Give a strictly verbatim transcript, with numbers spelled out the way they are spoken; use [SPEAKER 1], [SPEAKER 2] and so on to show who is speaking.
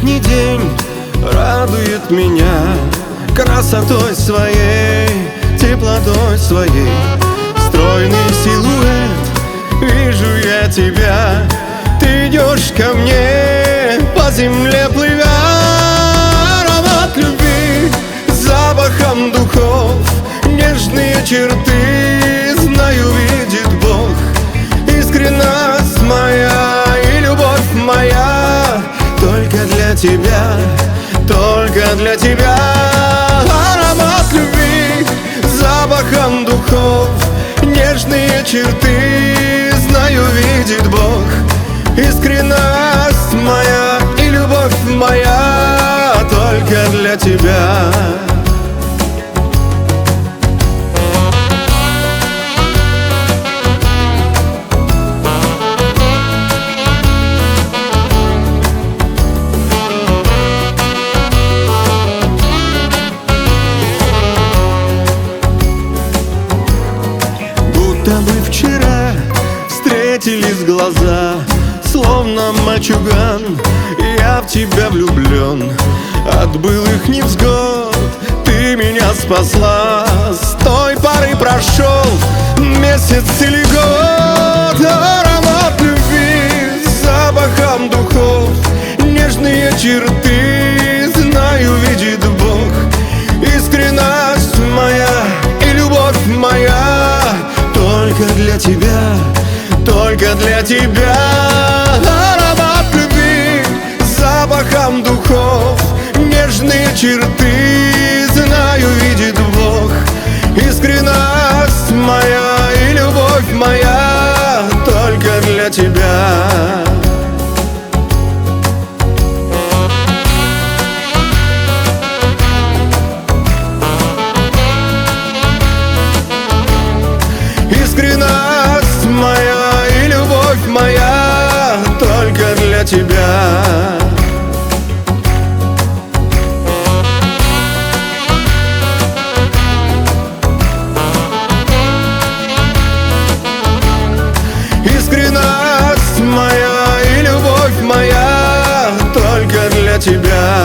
[SPEAKER 1] Летний день радует меня красотой своей, теплотой своей. Стройный силуэт, вижу я тебя. Ты идешь ко мне, по земле плывя. Аромат любви, запахом духов, нежные черты, знаю, видит Бог. Искренность моя и любовь моя только для тебя, только для тебя. Аромат любви, запахом духов, нежные черты, знаю, видит Бог. Искренность моя и любовь моя только для тебя. Будто бы вчера встретились глаза, словно мальчуган, я в тебя влюблен. От былых невзгод ты меня спасла. С той поры прошел месяц или год. Аромат любви, запахом духов, нежные черты, знаю, видит Бог. Искренность моя и любовь моя только для тебя, только для тебя. Аромат любви, запахом духов, нежные черты, знаю, видит Бог. Искренность моя и любовь моя только для тебя. Искренность моя и любовь моя только для тебя. Искренность моя и любовь моя только для тебя.